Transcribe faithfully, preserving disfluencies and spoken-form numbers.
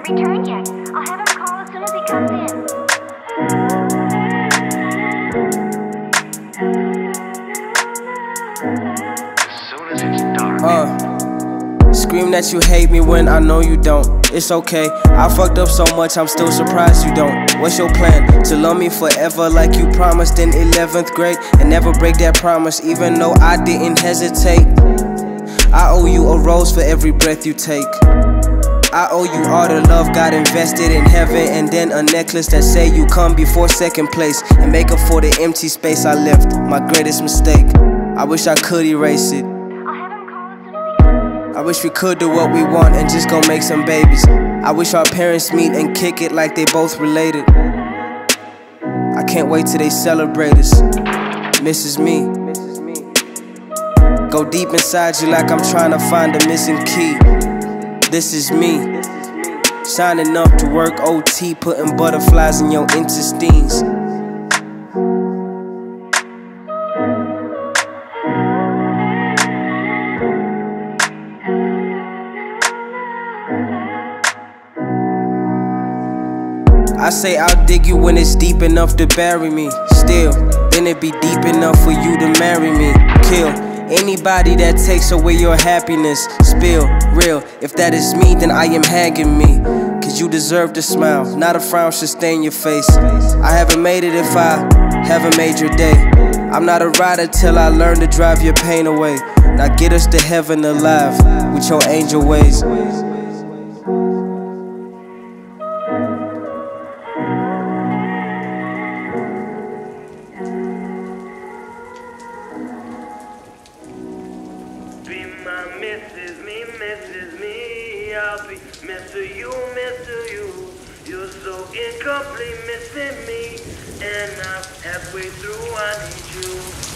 returned yet. I'll have him call as soon as he comes in. As soon as it's dark. Uh, scream that you hate me when I know you don't. It's okay, I fucked up so much I'm still surprised you don't. What's your plan? To love me forever like you promised in eleventh grade, and never break that promise even though I didn't hesitate. I owe you a rose for every breath you take. I owe you all the love God invested in heaven, and then a necklace that say you come before second place, and make up for the empty space I left, my greatest mistake. I wish I could erase it. I wish we could do what we want and just go make some babies. I wish our parents meet and kick it like they both related. I can't wait till they celebrate us. Misses me. Go deep inside you like I'm trying to find a missing key. This is me. Signing up to work O T, putting butterflies in your intestines. I say I'll dig you when it's deep enough to bury me. Still, then it be deep enough for you to marry me. Kill anybody that takes away your happiness. Spill, real, if that is me, then I am hanging me. Cause you deserve to smile, not a frown should stain your face. I haven't made it if I haven't made your day. I'm not a rider till I learn to drive your pain away. Now get us to heaven alive with your angel ways. Be my missus, me, missus me. I'll be Mister You, Mister You. You're so incomplete, missing me. And I'm halfway through, I need you.